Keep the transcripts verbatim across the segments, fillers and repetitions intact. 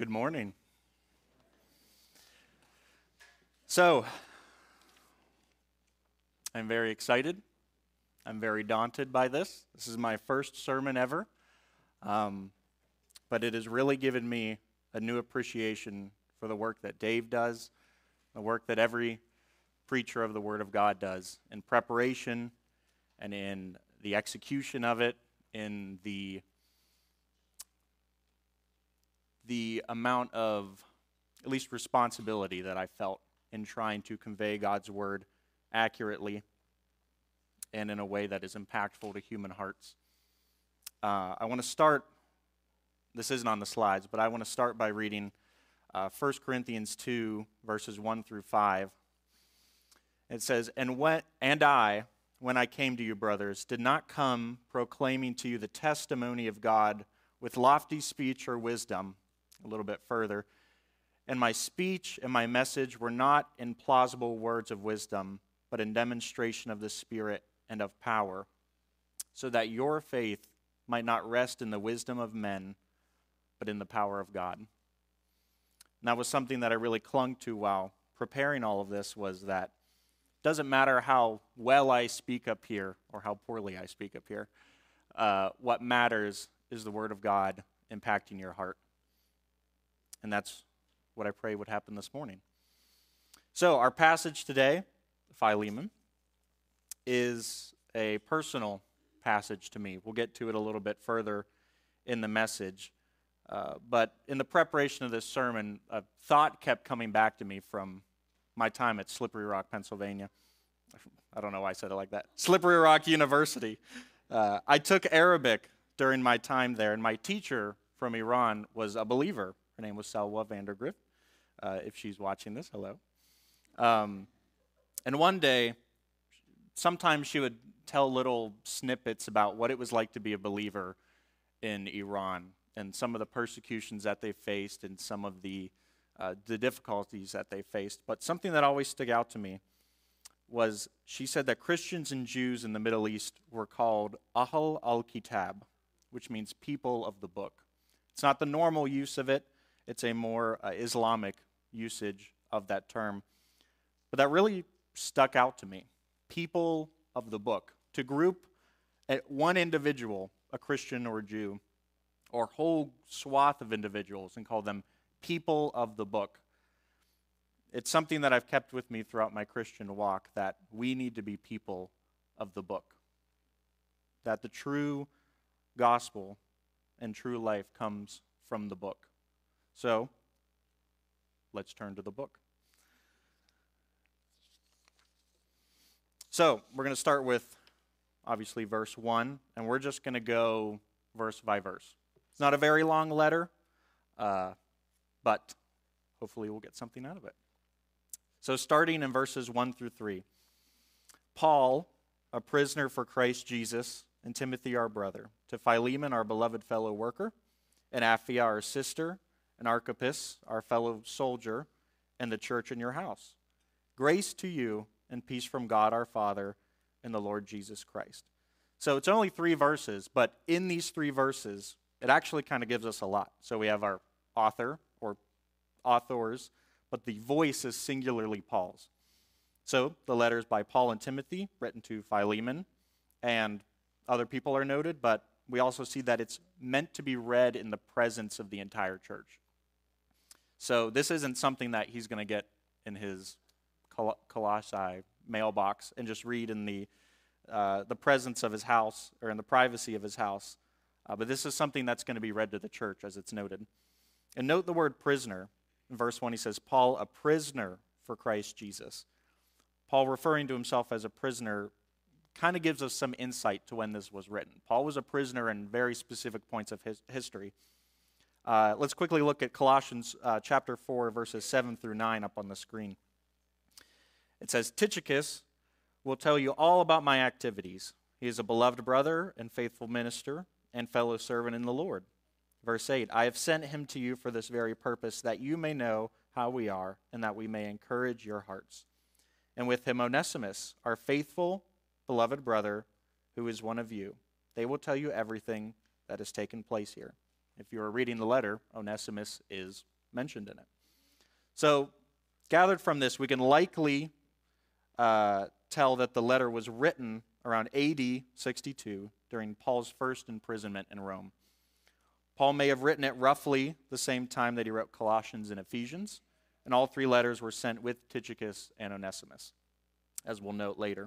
Good morning. So, I'm very excited. I'm very daunted by this. This is my first sermon ever, um, but it has really given me a new appreciation for the work that Dave does, the work that every preacher of the Word of God does in preparation and in the execution of it, in the the amount of, at least responsibility that I felt in trying to convey God's Word accurately and in a way that is impactful to human hearts. Uh, I want to start, this isn't on the slides, but I want to start by reading uh, First Corinthians two, verses one through five. It says, and, when, and I, when I came to you, brothers, did not come proclaiming to you the testimony of God with lofty speech or wisdom. A little bit further. And my speech and my message were not in plausible words of wisdom, but in demonstration of the Spirit and of power, so that your faith might not rest in the wisdom of men, but in the power of God. And that was something that I really clung to while preparing all of this, was that it doesn't matter how well I speak up here or how poorly I speak up here. Uh, what matters is the Word of God impacting your heart. And that's what I pray would happen this morning. So our passage today, Philemon, is a personal passage to me. We'll get to it a little bit further in the message. Uh, but in the preparation of this sermon, a thought kept coming back to me from my time at Slippery Rock, Pennsylvania. I don't know why I said it like that. Slippery Rock University. Uh, I took Arabic during my time there, and my teacher from Iran was a believer. Her name was Salwa Vandergrift. Uh, if she's watching this, hello. Um, and one day, sometimes she would tell little snippets about what it was like to be a believer in Iran and some of the persecutions that they faced and some of the, uh, the difficulties that they faced. But something that always stuck out to me was she said that Christians and Jews in the Middle East were called Ahl al-Kitab, which means people of the book. It's not the normal use of it. It's a more uh, Islamic usage of that term. But that really stuck out to me. People of the book. To group at one individual, a Christian or a Jew, or whole swath of individuals and call them people of the book. It's something that I've kept with me throughout my Christian walk, that we need to be people of the book. That the true gospel and true life comes from the book. So, let's turn to the book. So, we're going to start with, obviously, verse one, and we're just going to go verse by verse. It's not a very long letter, uh, but hopefully we'll get something out of it. So, starting in verses one through three. Paul, a prisoner for Christ Jesus, and Timothy, our brother, to Philemon, our beloved fellow worker, and Apphia, our sister, and Archippus, our fellow soldier, and the church in your house. Grace to you and peace from God our Father and the Lord Jesus Christ. So it's only three verses, but in these three verses, it actually kind of gives us a lot. So we have our author, or authors, but the voice is singularly Paul's. So the letter is by Paul and Timothy, written to Philemon, and other people are noted, but we also see that it's meant to be read in the presence of the entire church. So this isn't something that he's going to get in his Col- Colossae mailbox and just read in the uh, the presence of his house or in the privacy of his house. Uh, but this is something that's going to be read to the church, as it's noted. And note the word prisoner. In verse one, he says, Paul, a prisoner for Christ Jesus. Paul, referring to himself as a prisoner, kind of gives us some insight to when this was written. Paul was a prisoner in very specific points of his history. Uh, let's quickly look at Colossians uh, chapter four, verses seven through nine up on the screen. It says, Tychicus will tell you all about my activities. He is a beloved brother and faithful minister and fellow servant in the Lord. Verse eight, I have sent him to you for this very purpose, that you may know how we are and that we may encourage your hearts. And with him Onesimus, our faithful, beloved brother, who is one of you. They will tell you everything that has taken place here. If you are reading the letter, Onesimus is mentioned in it. So, gathered from this, we can likely uh, tell that the letter was written around A D sixty-two during Paul's first imprisonment in Rome. Paul may have written it roughly the same time that he wrote Colossians and Ephesians, and all three letters were sent with Tychicus and Onesimus, as we'll note later.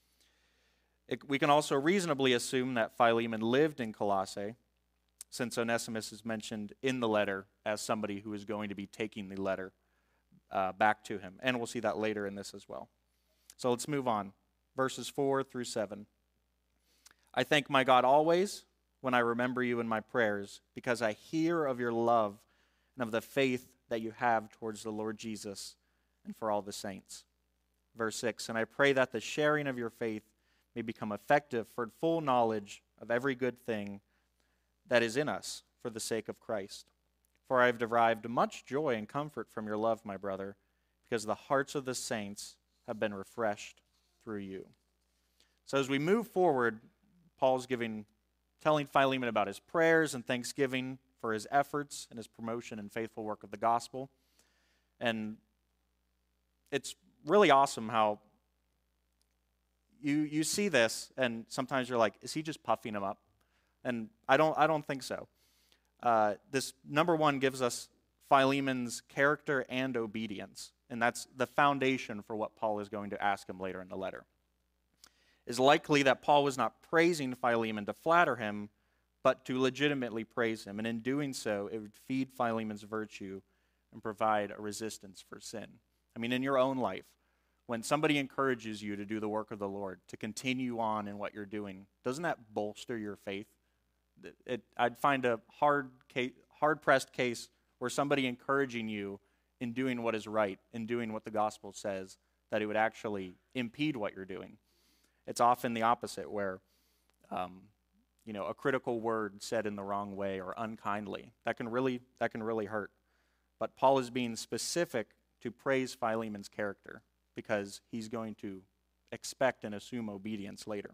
It, we can also reasonably assume that Philemon lived in Colossae, since Onesimus is mentioned in the letter as somebody who is going to be taking the letter uh, back to him. And we'll see that later in this as well. So let's move on. Verses four through seven. I thank my God always when I remember you in my prayers, because I hear of your love and of the faith that you have towards the Lord Jesus and for all the saints. Verse six, and I pray that the sharing of your faith may become effective for full knowledge of every good thing that is in us for the sake of Christ. For I have derived much joy and comfort from your love, my brother, because the hearts of the saints have been refreshed through you. So as we move forward, Paul's giving, telling Philemon about his prayers and thanksgiving for his efforts and his promotion and faithful work of the gospel. And it's really awesome how you you see this, and sometimes you're like, is he just puffing him up? And I don't I don't think so. Uh, this, number one, gives us Philemon's character and obedience, and that's the foundation for what Paul is going to ask him later in the letter. It's likely that Paul was not praising Philemon to flatter him, but to legitimately praise him, and in doing so, it would feed Philemon's virtue and provide a resistance for sin. I mean, in your own life, when somebody encourages you to do the work of the Lord, to continue on in what you're doing, doesn't that bolster your faith? It, it, I'd find a hard case, hard-pressed case where somebody encouraging you in doing what is right, in doing what the gospel says, that it would actually impede what you're doing. It's often the opposite, where um, you know, a critical word said in the wrong way or unkindly, that can really that can really hurt. But Paul is being specific to praise Philemon's character, because he's going to expect and assume obedience later.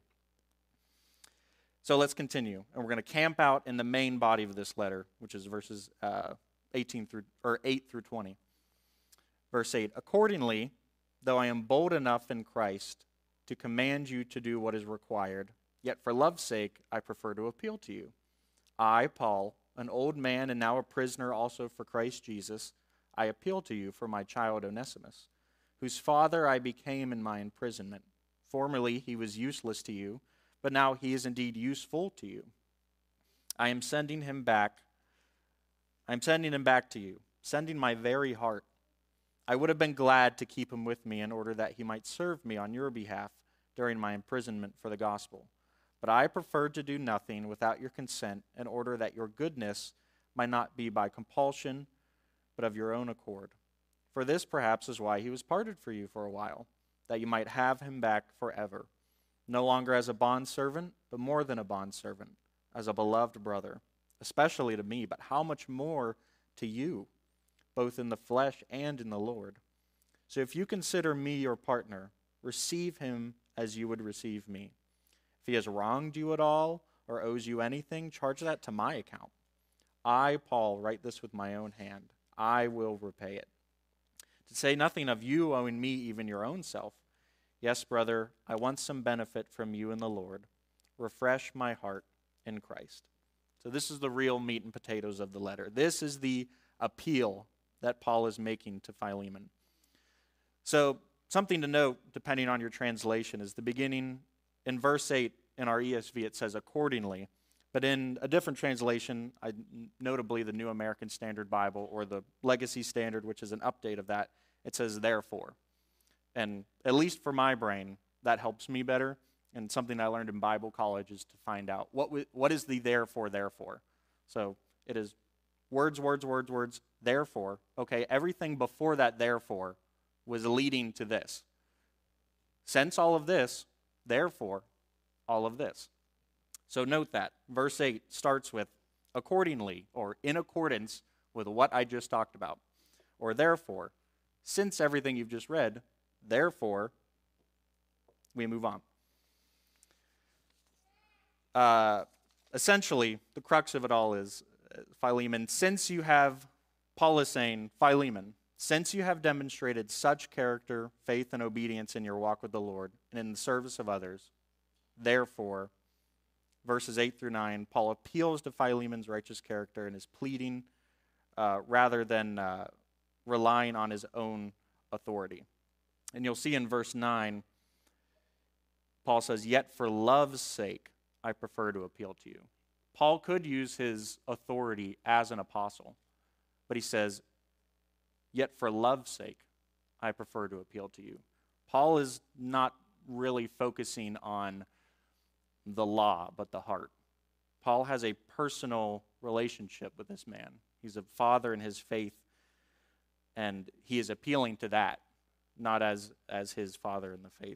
So let's continue, and we're going to camp out in the main body of this letter, which is verses uh, eighteen through or eight through twenty. Verse eight. Accordingly, though I am bold enough in Christ to command you to do what is required, yet for love's sake I prefer to appeal to you. I, Paul, an old man and now a prisoner also for Christ Jesus, I appeal to you for my child Onesimus, whose father I became in my imprisonment. Formerly he was useless to you, but now he is indeed useful to you. I am sending him back. I am sending him back to you, sending my very heart. I would have been glad to keep him with me in order that he might serve me on your behalf during my imprisonment for the gospel. But I preferred to do nothing without your consent, in order that your goodness might not be by compulsion, but of your own accord. For this perhaps is why he was parted for you for a while, that you might have him back forever, no longer as a bondservant, but more than a bondservant, as a beloved brother, especially to me, but how much more to you, both in the flesh and in the Lord. So if you consider me your partner, receive him as you would receive me. If he has wronged you at all or owes you anything, charge that to my account. I, Paul, write this with my own hand. I will repay it. To say nothing of you owing me even your own self. Yes, brother, I want some benefit from you in the Lord. Refresh my heart in Christ. So this is the real meat and potatoes of the letter. This is the appeal that Paul is making to Philemon. So something to note, depending on your translation, is the beginning in verse eight in our E S V, it says accordingly. But in a different translation, I, notably the New American Standard Bible or the Legacy Standard, which is an update of that, it says therefore. And at least for my brain, that helps me better. And something I learned in Bible college is to find out what w- what is the therefore, therefore. So it is words, words, words, words, therefore. Okay, everything before that therefore was leading to this. Since all of this, therefore, all of this. So note that. Verse eight starts with accordingly, or in accordance with what I just talked about. Or therefore, since everything you've just read, therefore, we move on. Uh, essentially, the crux of it all is, uh, Philemon, since you have Paul is saying, Philemon, since you have demonstrated such character, faith, and obedience in your walk with the Lord and in the service of others, therefore, verses eight through nine, Paul appeals to Philemon's righteous character and is pleading uh, rather than uh, relying on his own authority. And you'll see in verse nine, Paul says, yet for love's sake, I prefer to appeal to you. Paul could use his authority as an apostle, but he says, yet for love's sake, I prefer to appeal to you. Paul is not really focusing on the law, but the heart. Paul has a personal relationship with this man. He's a father in his faith, and he is appealing to that, not as, as his father in the faith.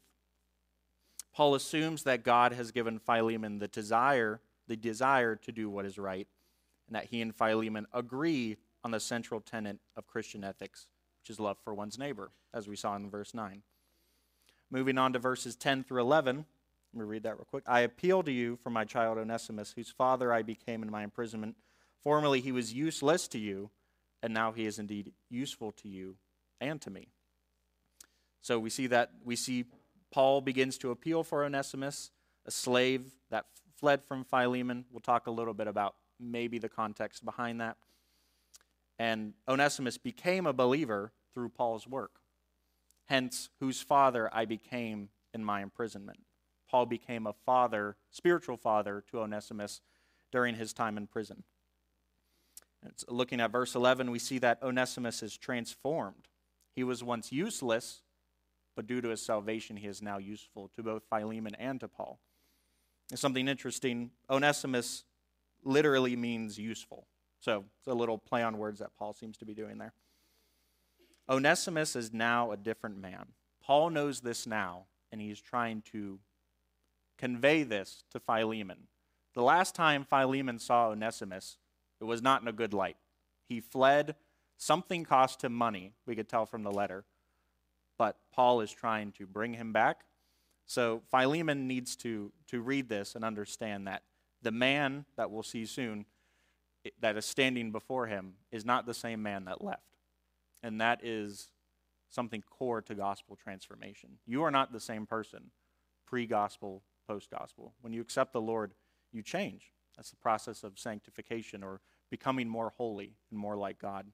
Paul assumes that God has given Philemon the desire, the desire to do what is right, and that he and Philemon agree on the central tenet of Christian ethics, which is love for one's neighbor, as we saw in verse nine. Moving on to verses ten through eleven, let me read that real quick. I appeal to you for my child Onesimus, whose father I became in my imprisonment. Formerly he was useless to you, and now he is indeed useful to you and to me. So we see that, we see Paul begins to appeal for Onesimus, a slave that fled from Philemon. We'll talk a little bit about maybe the context behind that. And Onesimus became a believer through Paul's work. Hence, whose father I became in my imprisonment. Paul became a father, spiritual father to Onesimus during his time in prison. It's, looking at verse eleven, we see that Onesimus is transformed. He was once useless, but due to his salvation, he is now useful to both Philemon and to Paul. And something interesting, Onesimus literally means useful. So it's a little play on words that Paul seems to be doing there. Onesimus is now a different man. Paul knows this now, and he's trying to convey this to Philemon. The last time Philemon saw Onesimus, it was not in a good light. He fled. Something cost him money, we could tell from the letter. But Paul is trying to bring him back. So Philemon needs to, to read this and understand that the man that we'll see soon that is standing before him is not the same man that left. And that is something core to gospel transformation. You are not the same person pre-gospel, post-gospel. When you accept the Lord, you change. That's the process of sanctification or becoming more holy and more like God.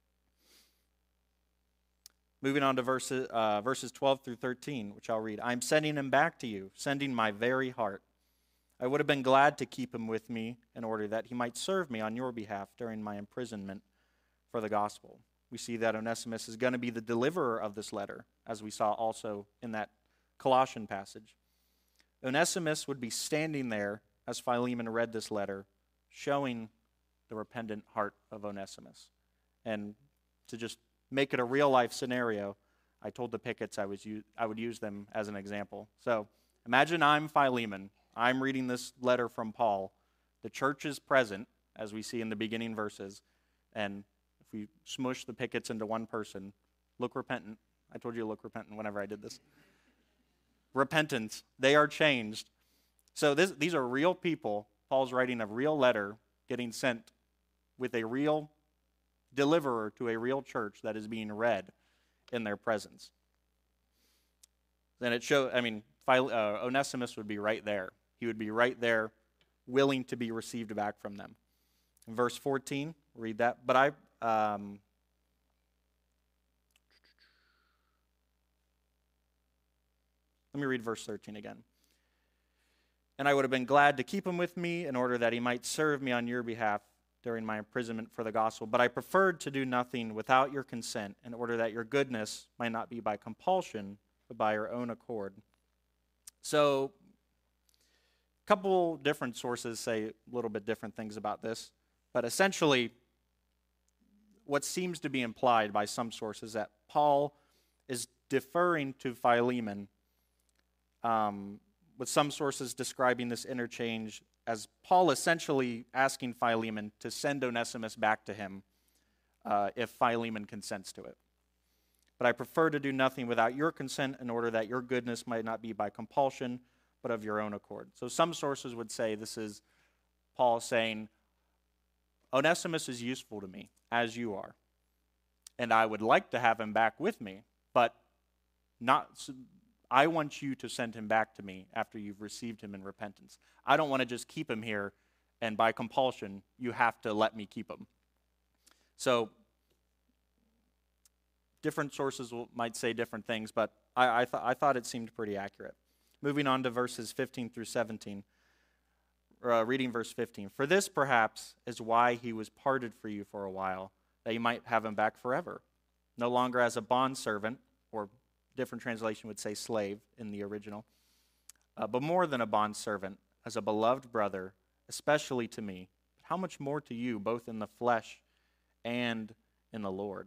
Moving on to verses, uh, verses twelve through thirteen, which I'll read. I'm sending him back to you, sending my very heart. I would have been glad to keep him with me in order that he might serve me on your behalf during my imprisonment for the gospel. We see that Onesimus is going to be the deliverer of this letter, as we saw also in that Colossian passage. Onesimus would be standing there as Philemon read this letter, showing the repentant heart of Onesimus. And to just make it a real-life scenario, I told the pickets I, was u- I would use them as an example. So imagine I'm Philemon. I'm reading this letter from Paul. The church is present, as we see in the beginning verses. And if we smush the pickets into one person, look repentant. I told you to look repentant whenever I did this. Repentance. They are changed. So this, these are real people. Paul's writing a real letter getting sent with a real deliverer to a real church that is being read in their presence. Then it shows, I mean, Phil, uh, Onesimus would be right there. He would be right there, willing to be received back from them. In verse fourteen, read that. But I, um, let me read verse thirteen again. And I would have been glad to keep him with me in order that he might serve me on your behalf during my imprisonment for the gospel. But I preferred to do nothing without your consent in order that your goodness might not be by compulsion, but by your own accord. So, a couple different sources say a little bit different things about this. But essentially, what seems to be implied by some sources that Paul is deferring to Philemon, um, with some sources describing this interchange as Paul essentially asking Philemon to send Onesimus back to him uh, if Philemon consents to it. But I prefer to do nothing without your consent in order that your goodness might not be by compulsion, but of your own accord. So some sources would say this is Paul saying, Onesimus is useful to me, as you are. and I would like to have him back with me, but not. I want you to send him back to me after you've received him in repentance. I don't want to just keep him here, and by compulsion, you have to let me keep him. So, different sources will, might say different things, but I, I, th- I thought it seemed pretty accurate. Moving on to verses fifteen through seventeen, uh, reading verse fifteen. For this, perhaps, is why he was parted for you for a while, that you might have him back forever, no longer as a bondservant, or different translation would say slave in the original, uh, but more than a bondservant, as a beloved brother, especially to me, but how much more to you, both in the flesh and in the Lord.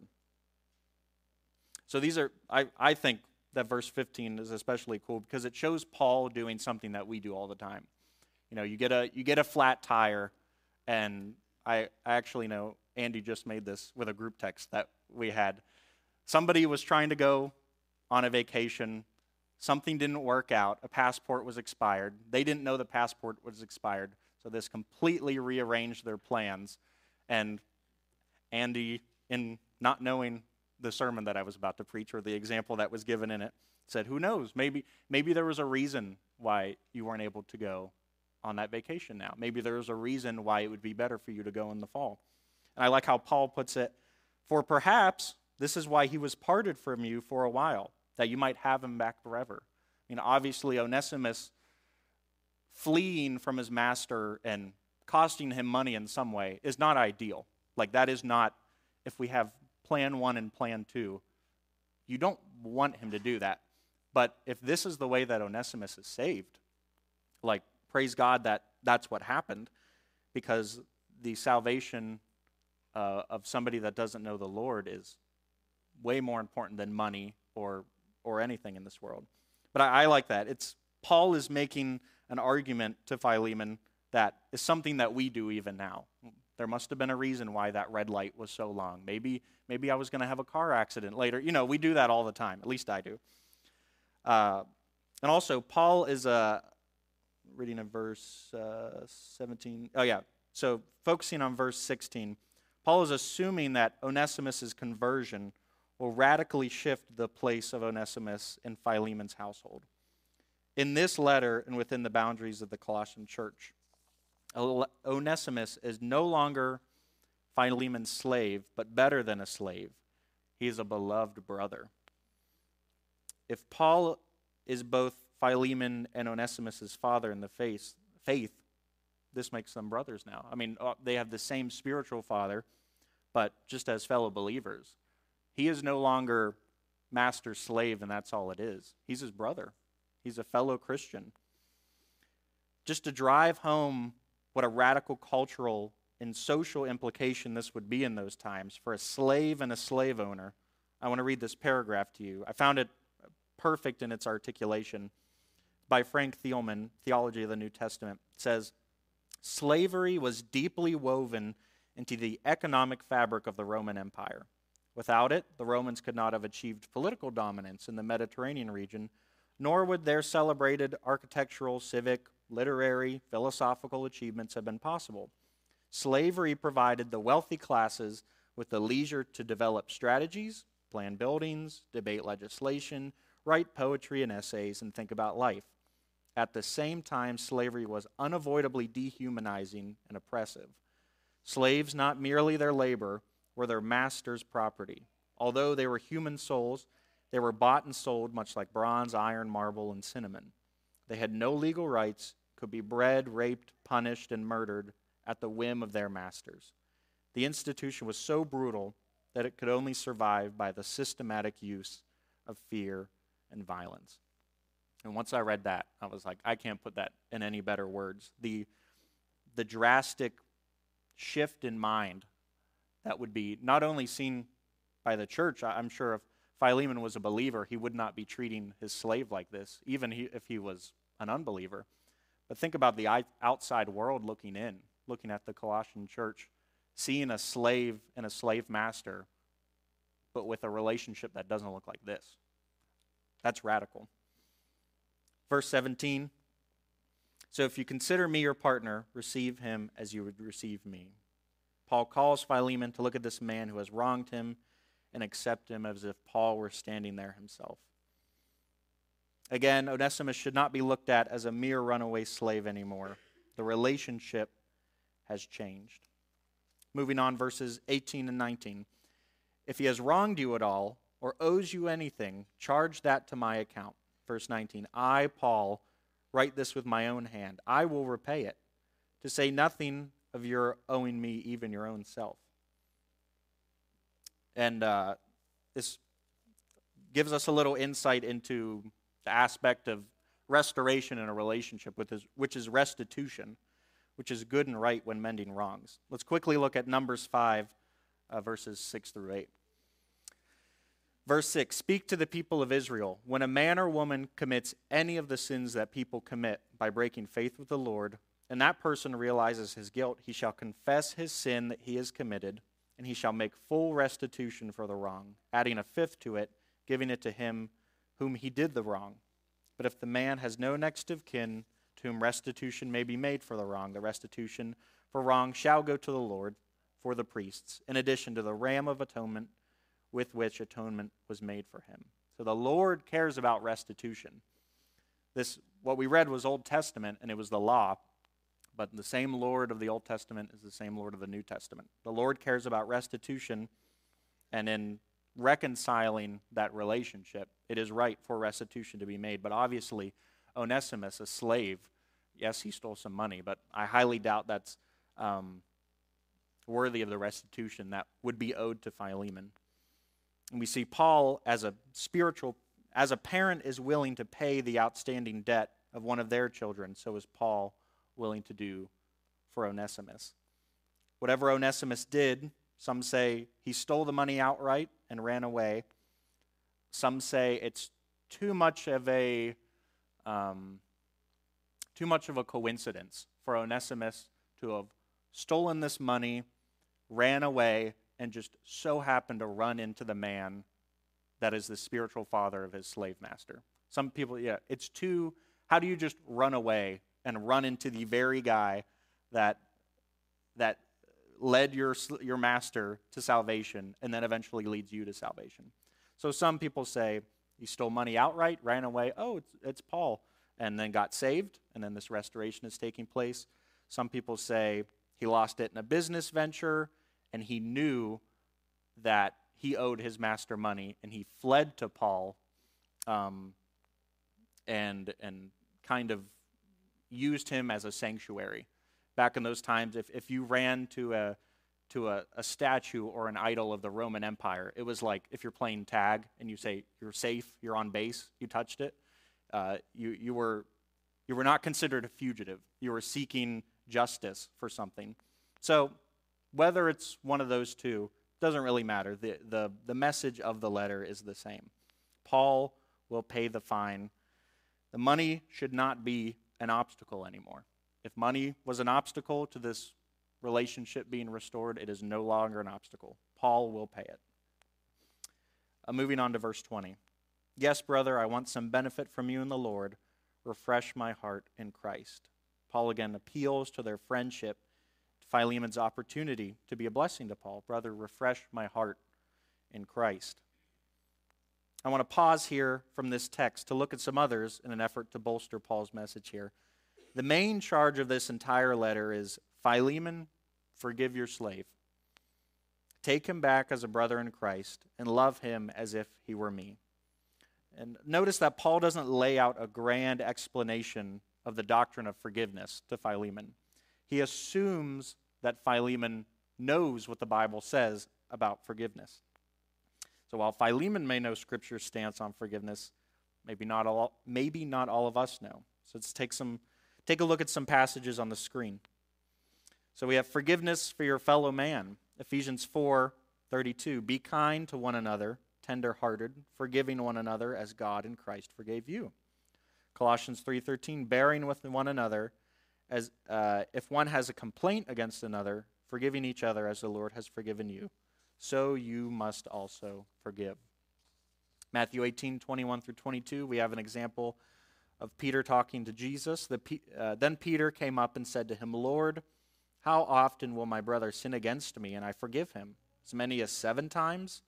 So these are, I, I think that verse fifteen is especially cool because it shows Paul doing something that we do all the time. You know, you get a you get a flat tire, and I, I actually know Andy just made this with a group text that we had. Somebody was trying to go on a vacation. Something didn't work out. A passport was expired. They didn't know the passport was expired, so this completely rearranged their plans. And Andy, in not knowing the sermon that I was about to preach or the example that was given in it, said, who knows, maybe maybe there was a reason why you weren't able to go on that vacation now. Maybe there was a reason why it would be better for you to go in the fall. And I like how Paul puts it, for perhaps this is why he was parted from you for a while, that you might have him back forever. I mean, obviously, Onesimus fleeing from his master and costing him money in some way is not ideal. Like, that is not, if we have plan one and plan two, you don't want him to do that. But if this is the way that Onesimus is saved, like, praise God that that's what happened, because the salvation uh, of somebody that doesn't know the Lord is way more important than money or or anything in this world. But I, I like that. It's Paul is making an argument to Philemon that is something that we do even now. There must have been a reason why that red light was so long. Maybe maybe I was going to have a car accident later. You know, we do that all the time. At least I do. Uh, and also, Paul is uh, reading in verse uh, seventeen. Oh, yeah. So focusing on verse sixteen, Paul is assuming that Onesimus' conversion will radically shift the place of Onesimus in Philemon's household. In this letter and within the boundaries of the Colossian church, Onesimus is no longer Philemon's slave, but better than a slave. He is a beloved brother. If Paul is both Philemon and Onesimus' father in the faith, faith, this makes them brothers now. I mean, they have the same spiritual father, but just as fellow believers. He is no longer master slave, and that's all it is. He's his brother. He's a fellow Christian. Just to drive home what a radical cultural and social implication this would be in those times for a slave and a slave owner, I want to read this paragraph to you. I found it perfect in its articulation. By Frank Thielman, Theology of the New Testament. It says, slavery was deeply woven into the economic fabric of the Roman Empire. Without it, the Romans could not have achieved political dominance in the Mediterranean region, nor would their celebrated architectural, civic, literary, philosophical achievements have been possible. Slavery provided the wealthy classes with the leisure to develop strategies, plan buildings, debate legislation, write poetry and essays, and think about life. At the same time, slavery was unavoidably dehumanizing and oppressive. Slaves, not merely their labor, were their master's property. Although they were human souls, they were bought and sold much like bronze, iron, marble, and cinnamon. They had no legal rights, could be bred, raped, punished, and murdered at the whim of their masters. The institution was so brutal that it could only survive by the systematic use of fear and violence. And once I read that, I was like, I can't put that in any better words. The, the drastic shift in mind that would be not only seen by the church. I'm sure if Philemon was a believer, he would not be treating his slave like this, even he, if he was an unbeliever. But think about the outside world looking in, looking at the Colossian church, seeing a slave and a slave master, but with a relationship that doesn't look like this. That's radical. Verse seventeen, so if you consider me your partner, receive him as you would receive me. Paul calls Philemon to look at this man who has wronged him and accept him as if Paul were standing there himself. Again, Onesimus should not be looked at as a mere runaway slave anymore. The relationship has changed. Moving on, verses eighteen and nineteen. If he has wronged you at all, or owes you anything, charge that to my account. Verse nineteen. I, Paul, write this with my own hand. I will repay it, to say nothing of your owing me even your own self. And uh, this gives us a little insight into the aspect of restoration in a relationship, with his, which is restitution, which is good and right when mending wrongs. Let's quickly look at Numbers five, uh, verses six through eight. Verse six, speak to the people of Israel. When a man or woman commits any of the sins that people commit by breaking faith with the Lord, and that person realizes his guilt, he shall confess his sin that he has committed, and he shall make full restitution for the wrong, adding a fifth to it, giving it to him whom he did the wrong. But if the man has no next of kin to whom restitution may be made for the wrong, the restitution for wrong shall go to the Lord for the priests, in addition to the ram of atonement with which atonement was made for him. So the Lord cares about restitution. This, what we read was Old Testament, and it was the law, but the same Lord of the Old Testament is the same Lord of the New Testament. The Lord cares about restitution, and in reconciling that relationship, it is right for restitution to be made. But obviously, Onesimus, a slave, yes, he stole some money, but I highly doubt that's um, worthy of the restitution that would be owed to Philemon. And we see Paul, as a spiritual, as a parent is willing to pay the outstanding debt of one of their children, so is Paul willing to do for Onesimus. Whatever Onesimus did, some say he stole the money outright and ran away. Some say it's too much of a um, too much of a coincidence for Onesimus to have stolen this money, ran away, and just so happened to run into the man that is the spiritual father of his slave master. Some people, yeah, it's too, how do you just run away and run into the very guy that that led your your master to salvation and then eventually leads you to salvation? So some people say he stole money outright, ran away, oh, it's, it's Paul, and then got saved, and then this restoration is taking place. Some people say he lost it in a business venture, and he knew that he owed his master money, and he fled to Paul um, and and kind of used him as a sanctuary. Back in those times, if, if you ran to a to a, a statue or an idol of the Roman Empire, it was like if you're playing tag and you say you're safe, you're on base, you touched it, uh, you you were you were not considered a fugitive. You were seeking justice for something. So whether it's one of those two doesn't really matter. The the the message of the letter is the same. Paul will pay the fine. The money should not be an obstacle anymore. If money was an obstacle to this relationship being restored, it is no longer an obstacle. Paul will pay it. Uh, moving on to verse twenty. Yes, brother, I want some benefit from you in the Lord. Refresh my heart in Christ. Paul again appeals to their friendship, to Philemon's opportunity to be a blessing to Paul. Brother, refresh my heart in Christ. I want to pause here from this text to look at some others in an effort to bolster Paul's message here. The main charge of this entire letter is, Philemon, forgive your slave. Take him back as a brother in Christ and love him as if he were me. And notice that Paul doesn't lay out a grand explanation of the doctrine of forgiveness to Philemon. He assumes that Philemon knows what the Bible says about forgiveness. So while Philemon may know Scripture's stance on forgiveness, maybe not all, maybe not all of us know. So let's take some, take a look at some passages on the screen. So we have forgiveness for your fellow man. Ephesians four thirty-two. Be kind to one another, tender-hearted, forgiving one another as God in Christ forgave you. Colossians three thirteen. Bearing with one another, as uh, if one has a complaint against another, forgiving each other as the Lord has forgiven you, so you must also forgive. Matthew eighteen twenty-one through twenty-two. We have an example of Peter talking to Jesus. The, uh, then Peter came up and said to him, Lord, how often will my brother sin against me and I forgive him? As many as seven times?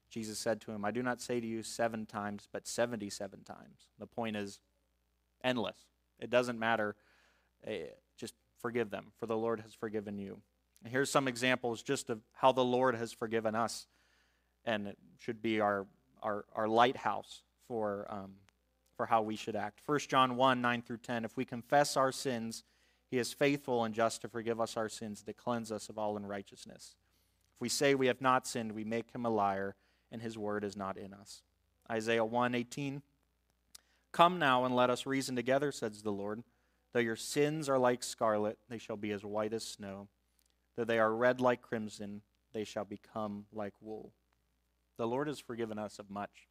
Jesus said to him, I do not say to you seven times, but seventy-seven times. The point is endless. It doesn't matter. Just forgive them, for the Lord has forgiven you. And here's some examples just of how the Lord has forgiven us, and it should be our our, our lighthouse for um, for how we should act. First John one, nine through ten, if we confess our sins, he is faithful and just to forgive us our sins, to cleanse us of all unrighteousness. If we say we have not sinned, we make him a liar, and his word is not in us. Isaiah one, eighteen, come now and let us reason together, says the Lord. Though your sins are like scarlet, they shall be as white as snow. Though they are red like crimson, they shall become like wool. The Lord has forgiven us of much.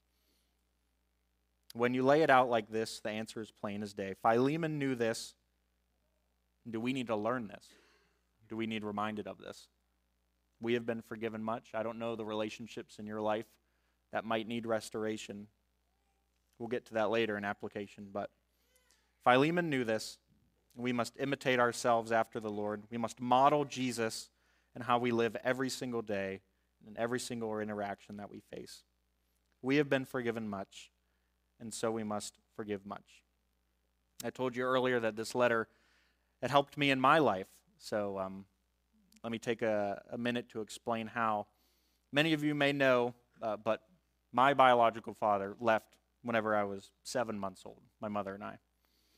When you lay it out like this, the answer is plain as day. Philemon knew this. Do we need to learn this? Do we need reminded of this? We have been forgiven much. I don't know the relationships in your life that might need restoration. We'll get to that later in application, but Philemon knew this. We must imitate ourselves after the Lord. We must model Jesus and how we live every single day and every single interaction that we face. We have been forgiven much, and so we must forgive much. I told you earlier that this letter, it helped me in my life, so um, let me take a, a minute to explain how. Many of you may know, uh, but my biological father left whenever I was seven months old, my mother and I.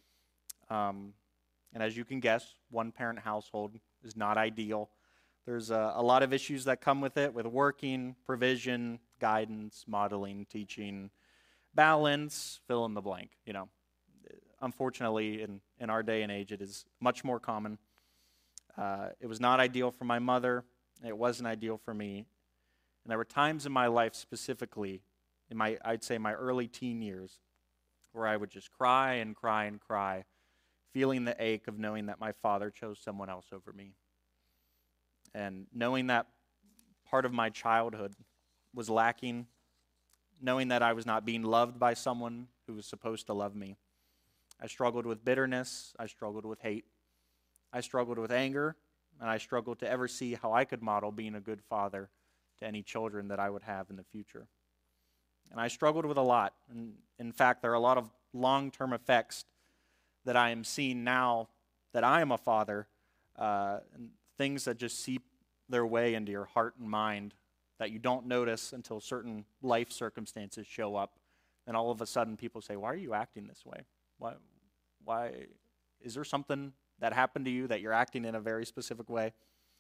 Um, and as you can guess, one-parent household is not ideal. There's a, a lot of issues that come with it, with working, provision, guidance, modeling, teaching, balance, fill in the blank. You know, unfortunately, in, in our day and age, it is much more common. Uh, it was not ideal for my mother. It wasn't ideal for me. And there were times in my life specifically, in my, I'd say my early teen years, where I would just cry and cry and cry, feeling the ache of knowing that my father chose someone else over me. And knowing that part of my childhood was lacking, knowing that I was not being loved by someone who was supposed to love me. I struggled with bitterness. I struggled with hate. I struggled with anger, and I struggled to ever see how I could model being a good father to any children that I would have in the future. And I struggled with a lot. And in fact, there are a lot of long-term effects that I am seeing now that I am a father, uh, and things that just seep their way into your heart and mind that you don't notice until certain life circumstances show up. And all of a sudden people say, why are you acting this way? Why, why, is there something that happened to you that you're acting in a very specific way?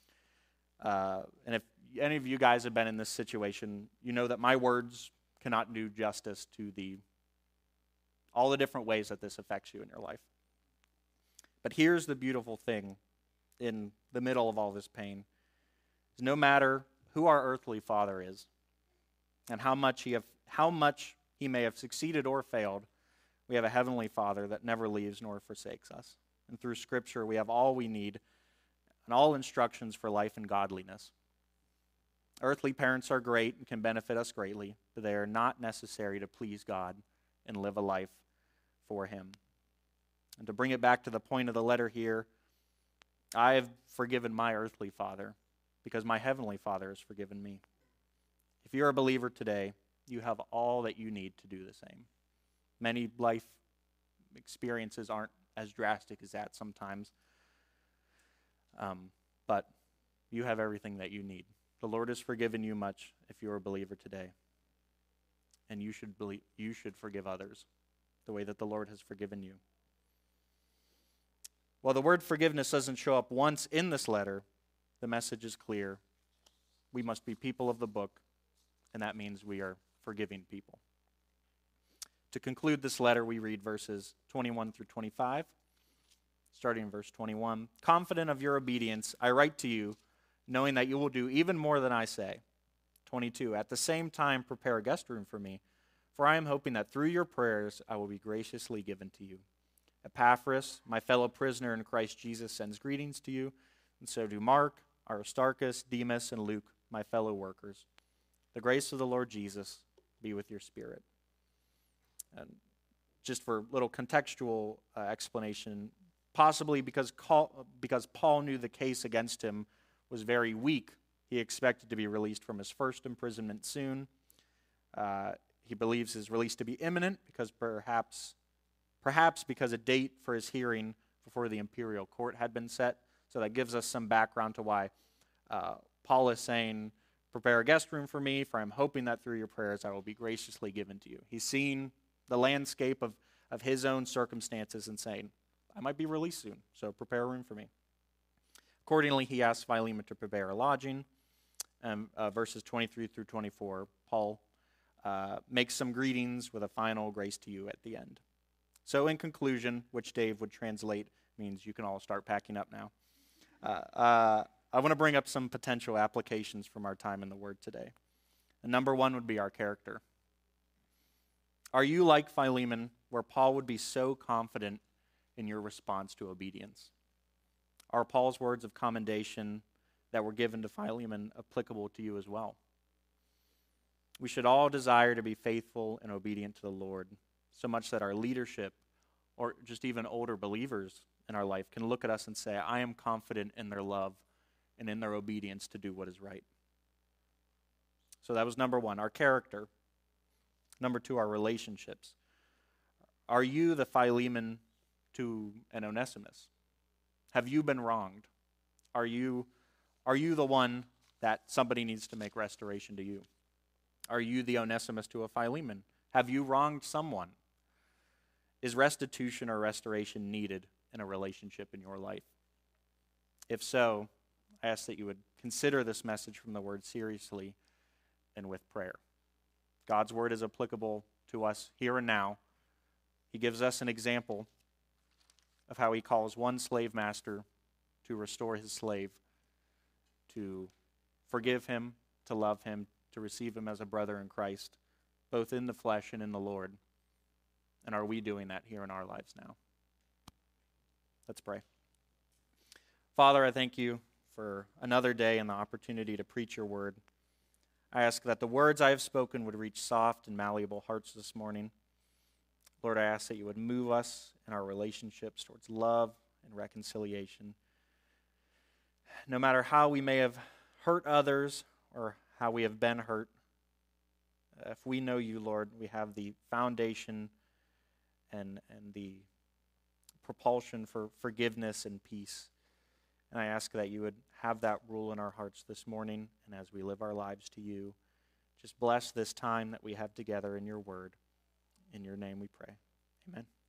Uh, and if any of you guys have been in this situation, you know that my words cannot do justice to the all the different ways that this affects you in your life. But here's the beautiful thing in the middle of all this pain, is no matter who our earthly father is and how much he have how much he may have succeeded or failed, we have a heavenly Father that never leaves nor forsakes us. And through Scripture, we have all we need and all instructions for life and godliness. Earthly parents are great and can benefit us greatly, but they are not necessary to please God and live a life for him. And to bring it back to the point of the letter here, I have forgiven my earthly father because my heavenly Father has forgiven me. If you're a believer today, you have all that you need to do the same. Many life experiences aren't as drastic as that sometimes, um, but you have everything that you need. The Lord has forgiven you much if you're a believer today, and you should believe, you should forgive others the way that the Lord has forgiven you. While the word forgiveness doesn't show up once in this letter, the message is clear. We must be people of the book, and that means we are forgiving people. To conclude this letter, we read verses twenty-one through twenty-five, starting in verse twenty-one. Confident of your obedience, I write to you, knowing that you will do even more than I say. twenty-two. At the same time, prepare a guest room for me, for I am hoping that through your prayers I will be graciously given to you. Epaphras, my fellow prisoner in Christ Jesus, sends greetings to you, and so do Mark, Aristarchus, Demas, and Luke, my fellow workers. The grace of the Lord Jesus be with your spirit. And just for a little contextual uh, explanation, possibly because, Col- because Paul knew the case against him was very weak, he expected to be released from his first imprisonment soon. Uh, he believes his release to be imminent because perhaps, perhaps because a date for his hearing before the imperial court had been set. So that gives us some background to why uh, Paul is saying, prepare a guest room for me, for I'm hoping that through your prayers I will be graciously given to you. He's seeing the landscape of, of his own circumstances and saying, I might be released soon, so prepare a room for me. Accordingly, he asks Philemon to prepare a lodging. Um, uh, verses twenty-three through twenty-four, Paul uh, makes some greetings with a final grace to you at the end. So in conclusion, which Dave would translate means you can all start packing up now. Uh, uh, I want to bring up some potential applications from our time in the Word today. And number one would be our character. Are you like Philemon, where Paul would be so confident in your response to obedience? Are Paul's words of commendation that were given to Philemon applicable to you as well? We should all desire to be faithful and obedient to the Lord, so much that our leadership, or just even older believers in our life, can look at us and say, I am confident in their love and in their obedience to do what is right. So that was number one, our character. Number two, our relationships. Are you the Philemon to an Onesimus? Have you been wronged? Are you, are you the one that somebody needs to make restoration to you? Are you the Onesimus to a Philemon? Have you wronged someone? Is restitution or restoration needed in a relationship in your life? If so, I ask that you would consider this message from the Word seriously and with prayer. God's Word is applicable to us here and now. He gives us an example of how he calls one slave master to restore his slave, to forgive him, to love him, to receive him as a brother in Christ, both in the flesh and in the Lord. And are we doing that here in our lives now? Let's pray. Father, I thank you for another day and the opportunity to preach your word. I ask that the words I have spoken would reach soft and malleable hearts this morning. Lord, I ask that you would move us in our relationships towards love and reconciliation. No matter how we may have hurt others or how we have been hurt, if we know you, Lord, we have the foundation and, and the propulsion for forgiveness and peace. And I ask that you would have that rule in our hearts this morning, and as we live our lives to you, just bless this time that we have together in your word. In your name we pray. Amen.